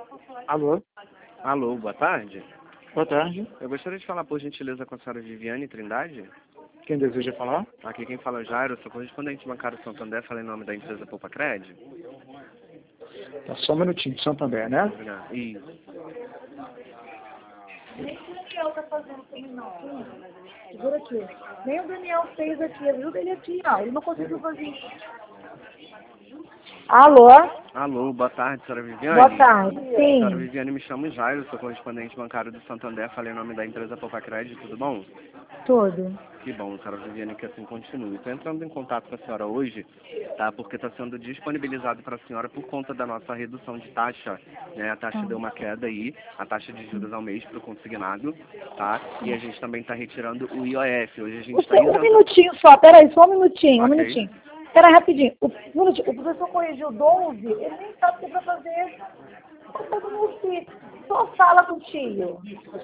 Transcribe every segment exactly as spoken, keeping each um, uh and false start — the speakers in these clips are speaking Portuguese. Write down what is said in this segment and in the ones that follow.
Alô? Alô, boa tarde. Boa tarde. Eu gostaria de falar, por gentileza, com a senhora Viviane Trindade. Quem deseja falar? Aqui quem fala é o Jairo, sou correspondente bancário Santander, falei em nome da empresa Poupa Cred. Tá, só um minutinho, Santander, né? Isso. Nem o Daniel tá fazendo isso não. Segura aqui. Nem o Daniel fez aqui, ajuda ele aqui, ó. Ele não conseguiu fazer isso. Alô? Alô, boa tarde, senhora Viviane. Boa tarde. Senhora Sim. Viviane, me chamo Jairo, sou correspondente bancário do Santander, falei em nome da empresa Poupa Cred, tudo bom? Tudo. Que bom, senhora Viviane, que assim continue. Estou entrando em contato com a senhora hoje, tá? Porque está sendo disponibilizado para a senhora por conta da nossa redução de taxa, né? A taxa deu uma queda aí, a taxa de juros ao mês para o consignado, tá? E a gente também está retirando o I O F. Hoje a gente está Um minutinho só, peraí, só um minutinho, um Ok. minutinho. Peraí, rapidinho. O, um minutinho. O professor corrigiu doze, ele nem sabe o que vai fazer. Tá todo mundo se... Só fala com o tio.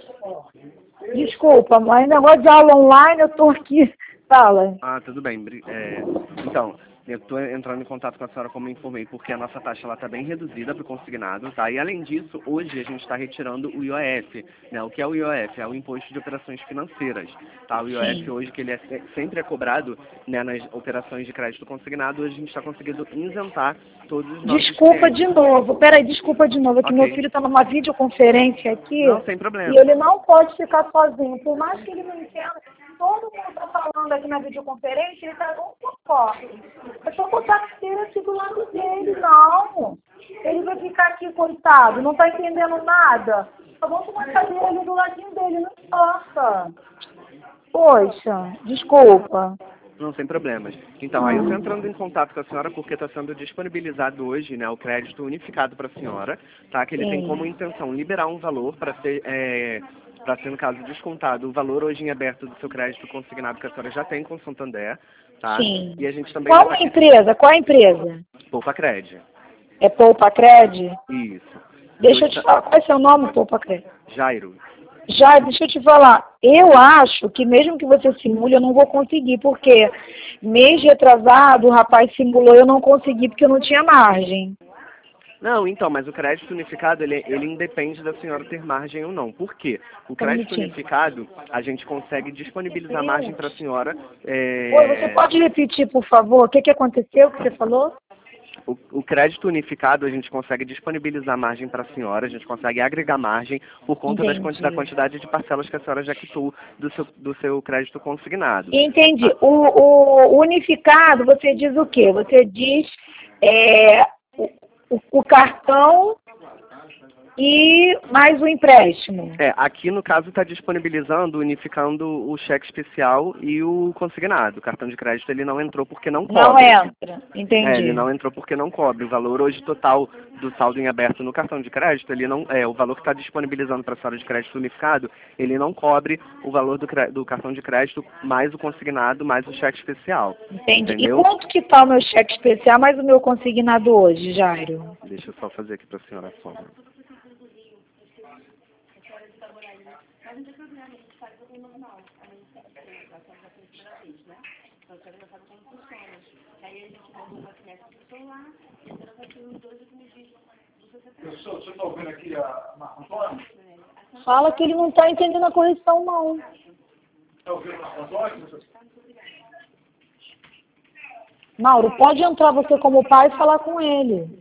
Desculpa, mas negócio de aula online, eu tô aqui. Fala. Ah, tudo bem. Bri- é, então, eu estou entrando em contato com a senhora, como eu informei, porque a nossa taxa está bem reduzida para o consignado, tá? E além disso, hoje a gente está retirando o I O F, né? O que é o I O F? É o Imposto de Operações Financeiras, tá? O I O F Sim. hoje, que ele é, se- sempre é cobrado, né, nas operações de crédito consignado, hoje a gente está conseguindo isentar todos os nossos Desculpa clientes. de novo. Peraí, desculpa de novo. É que Ok. meu filho está numa videoconferência aqui. Não, sem problema. E ele não pode ficar sozinho. Por mais que ele não entenda, todo mundo está falando aqui na videoconferência, ele está um pouco. Eu estou com a carteira aqui do lado dele, não. Ele vai ficar aqui, coitado, não está entendendo nada. Só vamos uma cadeira ali do ladinho dele, não importa. Poxa, desculpa. Não, sem problemas. Então, aí eu estou entrando em contato com a senhora porque está sendo disponibilizado hoje, né, o crédito unificado para a senhora, tá? Que ele tem Sim. como intenção liberar um valor para ser, é, para ser, no caso, descontado o valor hoje em aberto do seu crédito consignado que a senhora já tem com o Santander, tá? Sim. E a gente também Qual vai a empresa? Qual a empresa? Poupa Cred. É Poupa Cred? Isso. Deixa eu te falar, qual é seu nome, Poupa Cred? Jairo. Já, deixa eu te falar, eu acho que mesmo que você simule, eu não vou conseguir, porque mês retrasado, o rapaz simulou, eu não consegui porque eu não tinha margem. Não, então, mas o crédito unificado, ele, ele independe da senhora ter margem ou não. Por quê? O crédito minutinho. unificado, a gente consegue disponibilizar margem para a senhora. é, Oi, você pode repetir, por favor, o que, que aconteceu, o que você falou? O, o crédito unificado, a gente consegue disponibilizar margem para a senhora, a gente consegue agregar margem por conta das, Entendi. quanti- da quantidade de parcelas que a senhora já quitou do seu, do seu crédito consignado. Entendi. O, o unificado, você diz o quê? Você diz é, o, o, o cartão e mais o empréstimo. É, aqui no caso está disponibilizando, unificando o cheque especial e o consignado. O cartão de crédito ele não entrou porque não cobre. Não entra, entendi. É, ele não entrou porque não cobre. O valor hoje total do saldo em aberto no cartão de crédito, ele não é o valor que está disponibilizando para a senhora de crédito unificado, ele não cobre o valor do, cre- do cartão de crédito mais o consignado mais o cheque especial. Entendi. Entendeu? E quanto que está o meu cheque especial mais o meu consignado hoje, Jairo? Deixa eu só fazer aqui para a senhora a soma. Professor, você está ouvindo aqui a Marco Antônio? Fala que ele não está entendendo a correção, não. Está ouvindo o Marco Antônio? professor? Mauro, pode entrar você como pai e falar com ele.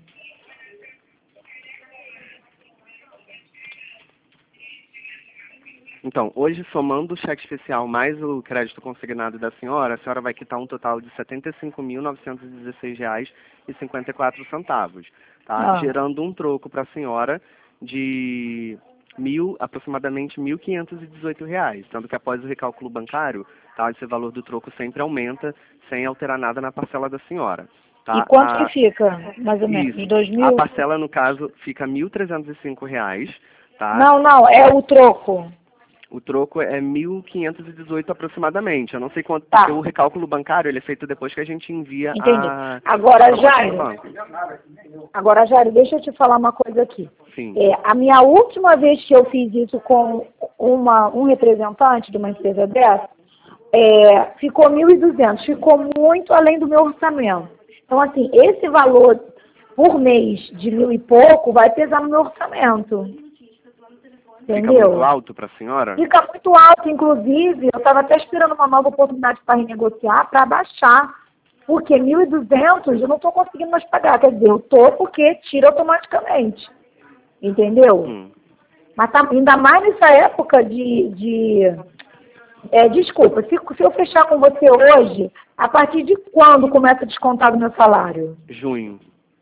Então, hoje, somando o cheque especial mais o crédito consignado da senhora, a senhora vai quitar um total de setenta e cinco mil novecentos e dezesseis reais e cinquenta e quatro centavos, tá? Ah. Gerando um troco para a senhora de mil, aproximadamente mil quinhentos e dezoito reais, sendo que após o recálculo bancário, tá, esse valor do troco sempre aumenta, sem alterar nada na parcela da senhora. Tá? E quanto A- que fica, mais ou menos? Isso. De dois A mil? parcela, no caso, fica mil trezentos e cinco reais, tá? Não, não, é o troco. O troco é mil quinhentos e dezoito aproximadamente. Eu não sei quanto, Tá. porque o recálculo bancário ele é feito depois que a gente envia Entendi. a... Agora, a proposta do Jairo, banco. agora, Jairo, deixa eu te falar uma coisa aqui. Sim. É, a minha última vez que eu fiz isso com uma, um representante de uma empresa dessa, é, ficou mil e duzentos, ficou muito além do meu orçamento. Então, assim, esse valor por mês de mil e pouco vai pesar no meu orçamento. Entendeu? Fica muito alto para a senhora? Fica muito alto, inclusive, eu estava até esperando uma nova oportunidade para renegociar, para baixar. Porque mil e duzentos eu não estou conseguindo mais pagar. Quer dizer, eu estou porque tira automaticamente. Entendeu? Hum. Mas tá, ainda mais nessa época de... de é, desculpa, se, se eu fechar com você hoje, a partir de quando começa a descontar do meu salário? Junho.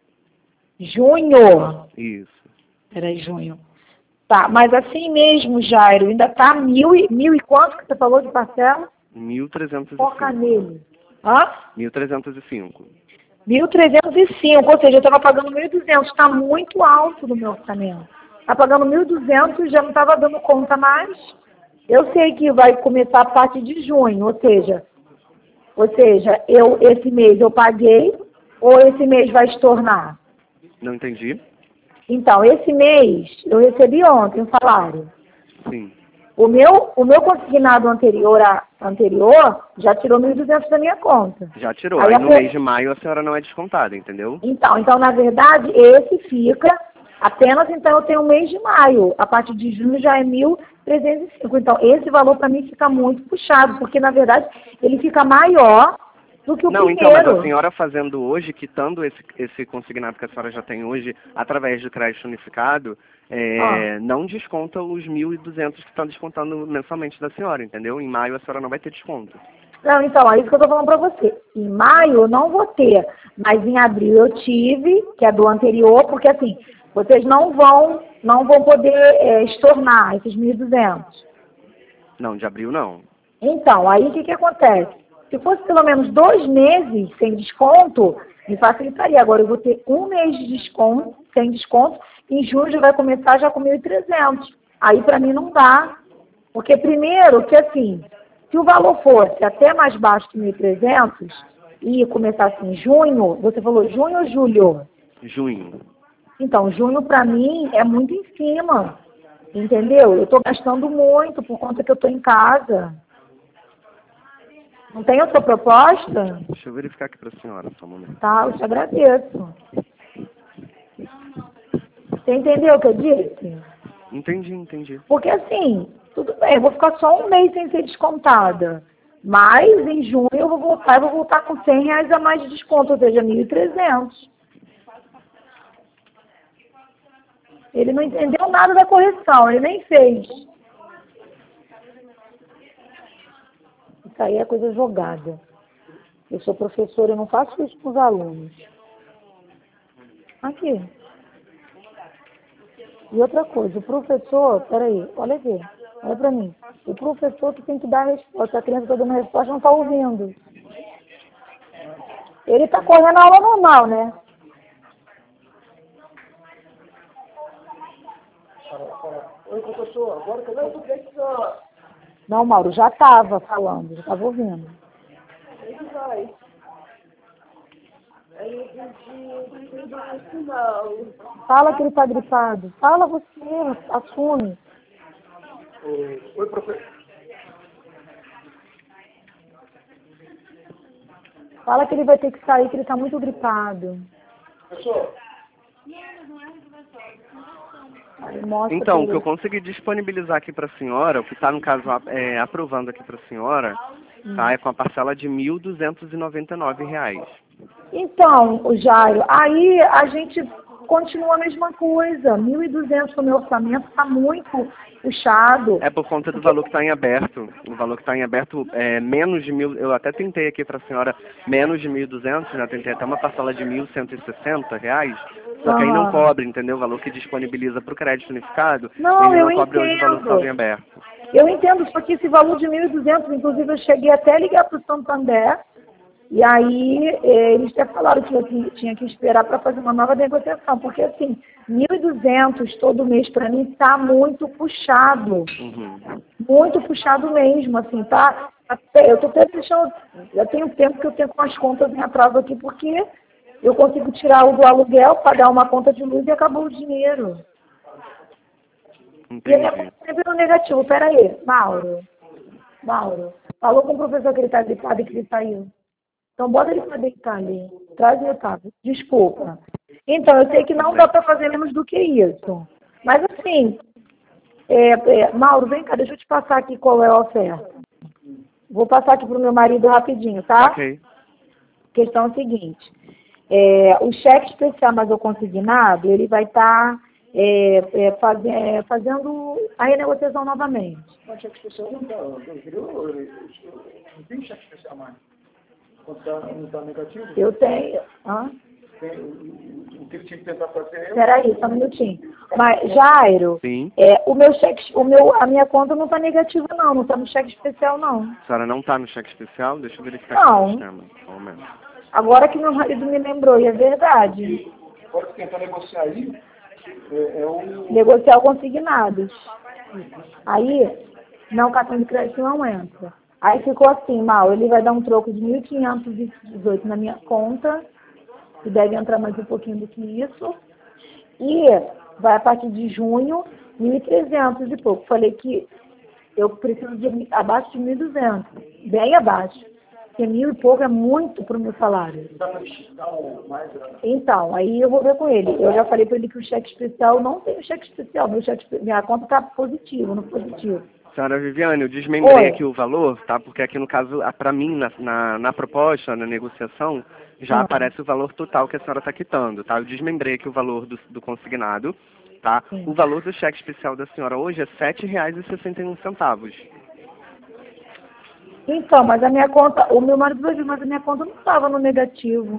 Junho? Isso. Peraí, junho. Tá, mas assim mesmo, Jairo, ainda tá mil e, mil e quanto que você falou de parcela? mil trezentos e Foca cinco. nele. Hã? mil trezentos e cinco. mil trezentos e cinco, ou seja, eu estava pagando mil e duzentos, está muito alto no meu orçamento. Está pagando mil e duzentos, já não estava dando conta mais. Eu sei que vai começar a partir de junho, ou seja, ou seja, eu, esse mês eu paguei, ou esse mês vai estornar? Não entendi? Então, esse mês eu recebi ontem o salário. Sim. O meu, o meu consignado anterior, a, anterior já tirou mil e duzentos da minha conta. Já tirou. Aí Aí a no pe- mês de maio a senhora não é descontada, entendeu? Então, então, na verdade, esse fica apenas, então, eu tenho o mês de maio. A partir de junho já é mil trezentos e cinco. Então, esse valor para mim fica muito puxado, porque, na verdade, ele fica maior do que o Não, primeiro. então, mas a senhora fazendo hoje, quitando esse, esse consignado que a senhora já tem hoje, através do crédito unificado, é, não desconta os mil e duzentos que estão descontando mensalmente da senhora, entendeu? Em maio a senhora não vai ter desconto. Não, então, é isso que eu estou falando para você. Em maio eu não vou ter, mas em abril eu tive, que é do anterior, porque assim, vocês não vão, não vão poder é, estornar esses mil e duzentos. Não, de abril não. Então, aí o que, que acontece? Se fosse pelo menos dois meses sem desconto, me facilitaria. Agora eu vou ter um mês de desconto, sem desconto, em junho já vai começar já com mil e trezentos. Aí para mim não dá. Porque primeiro que assim, se o valor fosse até mais baixo que mil e trezentos e começasse em junho, você falou junho ou julho? Junho. Então, junho para mim é muito em cima, entendeu? Eu estou gastando muito por conta que eu estou em casa. Não tem outra proposta? Deixa eu verificar aqui para a senhora, só um momento. Tá, eu te agradeço. Você entendeu o que eu disse? Entendi, entendi. Porque assim, tudo bem, eu vou ficar só um mês sem ser descontada. Mas em junho eu vou voltar, eu vou voltar com cem reais a mais de desconto, ou seja, mil e trezentos. Ele não entendeu nada da correção, ele nem fez. Isso aí é coisa jogada. Eu sou professora, eu não faço isso com os alunos. Aqui. E outra coisa, o professor, peraí, olha aqui, olha pra mim. O professor que tem que dar a resposta, a criança está dando a resposta não está ouvindo. Ele está correndo a aula normal, né? Oi, professor, agora que eu não sei que senhora. Não, Mauro, já estava falando, já estava ouvindo. Ele vai. Aí eu pedi no final. Fala que ele está gripado. Fala você, assume. Oi, professor. Fala que ele vai ter que sair, que ele está muito gripado. Professor. Aí mostra Então, o pra que eu ele. consegui disponibilizar aqui para a senhora, o que está no caso é, aprovando aqui para a senhora, tá, é com a parcela de mil duzentos e noventa e nove reais. Então, o Jairo, aí a gente continua a mesma coisa. mil e duzentos no meu orçamento está muito puxado. É por conta do valor que está em aberto. O valor que está em aberto é menos de mil. Eu até tentei aqui para a senhora menos de mil e duzentos, né? Tentei até uma parcela de mil cento e sessenta reais. Só que aí não Ah. cobre, entendeu? O valor que disponibiliza para o crédito unificado, Não, ele não eu cobre hoje o valor que estava em entendo. aberto. Eu entendo, só que esse valor de mil e duzentos, inclusive eu cheguei até a ligar para o Santander, e aí eh, eles até falaram que eu tinha, tinha que esperar para fazer uma nova negociação, porque assim, mil e duzentos todo mês para mim está muito puxado, Uhum. muito puxado mesmo, assim, tá? Até, eu estou até deixando, já tenho tempo que eu tenho com as contas em atraso aqui, porque eu consigo tirar o do aluguel, pagar uma conta de luz e acabou o dinheiro. E ele é Entendi. sempre no negativo. Pera aí, Mauro. Mauro, falou com o professor que ele está gripado e que ele saiu. Então bota ele para deitar ali. Traz o Otávio. Desculpa. Então, eu sei que não dá para fazer menos do que isso. Mas assim, é, é, Mauro, vem cá, deixa eu te passar aqui qual é a oferta. Vou passar aqui para o meu marido rapidinho, tá? Ok. A questão é a seguinte, é, o cheque especial, mas o consignado, ele vai estar é, é, faz, é, fazendo a renegociação novamente. Mas cheque especial não está, não tem cheque especial mais. Quando tá, não está negativo? Eu tenho. Hã? Tem, o, o que ele tinha que tentar fazer é... Peraí, só um minutinho. Mas, Jairo, Sim. é, o meu cheque, o meu, a minha conta não está negativa, não. Não está no cheque especial, não. A senhora não está no cheque especial? Deixa eu verificar Não. aqui no sistema. Só um momento. Agora que meu marido me lembrou, e é verdade. Pode tentar negociar aí, é, é o... Negociar consignados. Aí, não, cartão de crédito não entra. Aí ficou assim, mal, ele vai dar um troco de mil quinhentos e dezoito na minha conta, que deve entrar mais um pouquinho do que isso. E vai a partir de junho, mil e trezentos e pouco. Falei que eu preciso de abaixo de mil e duzentos, bem abaixo. Porque mil e pouco é muito para o meu salário. Então, aí eu vou ver com ele. Eu já falei para ele que o cheque especial não tem o cheque especial. Meu cheque, minha conta está positiva, no positivo. Senhora Viviane, eu desmembrei Oi. aqui o valor, tá? Porque aqui no caso, para mim, na, na, na proposta, na negociação, já Ah. aparece o valor total que a senhora está quitando, tá? Eu desmembrei aqui o valor do, do consignado, tá? Sim. O valor do cheque especial da senhora hoje é sete reais e sessenta e um centavos. Então, mas a minha conta, o meu marido vai vir, mas a minha conta não estava no negativo.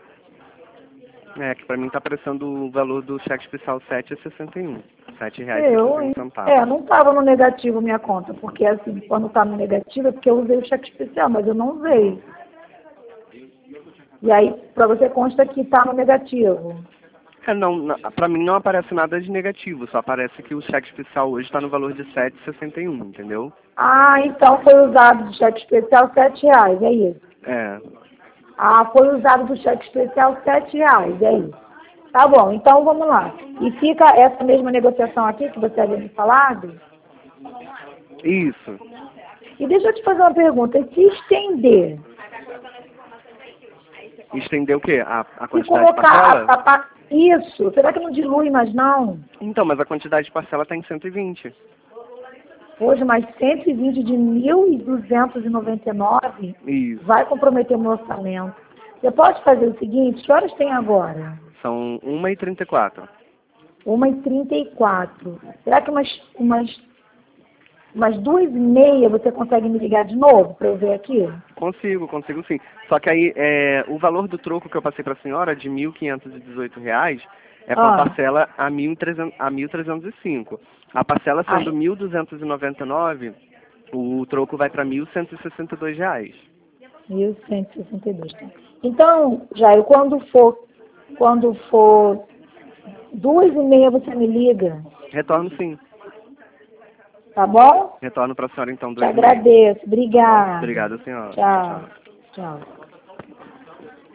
É, que para mim está aparecendo o valor do cheque especial sete reais e sessenta e um. sete reais e Eu, sessenta e hein? um centavos. É, não estava no negativo minha conta, porque assim, quando está no negativo é porque eu usei o cheque especial, mas eu não usei. E aí, para você consta que está no negativo. É, não, para mim não aparece nada de negativo, só aparece que o cheque especial hoje está no valor de sete reais e sessenta e um, entendeu? Ah, então foi usado do cheque especial sete reais, é isso? É. Ah, foi usado do cheque especial sete reais, é isso. Tá bom, então vamos lá. E fica essa mesma negociação aqui que você havia me falado? Isso. E deixa eu te fazer uma pergunta, e se estender? Estender o quê? A, a Se quantidade de colocar parcela? a, a, pa- isso, será que não dilui mais não? Então, mas a quantidade de parcela está em cento e vinte. Hoje mais cento e vinte de mil duzentos e noventa e nove Isso. vai comprometer o meu orçamento. Você pode fazer o seguinte, que horas tem agora? São uma e trinta e quatro. uma e trinta e quatro. Será que umas, umas, umas duas e meia você consegue me ligar de novo para eu ver aqui? Consigo, consigo sim. Só que aí, é, o valor do troco que eu passei para a senhora, de mil quinhentos e dezoito reais, é com a Ah. parcela a mil e trezentos, a mil trezentos e cinco. A parcela sendo Ai. mil duzentos e noventa e nove, o troco vai para mil cento e sessenta e dois reais. mil cento e sessenta e dois. Então, Jair, quando for, quando for duas e meia você me liga, Retorno sim. tá bom? Retorno para a senhora então Te dois e meia. agradeço. Obrigada. Obrigado, senhora. Tchau. Tchau.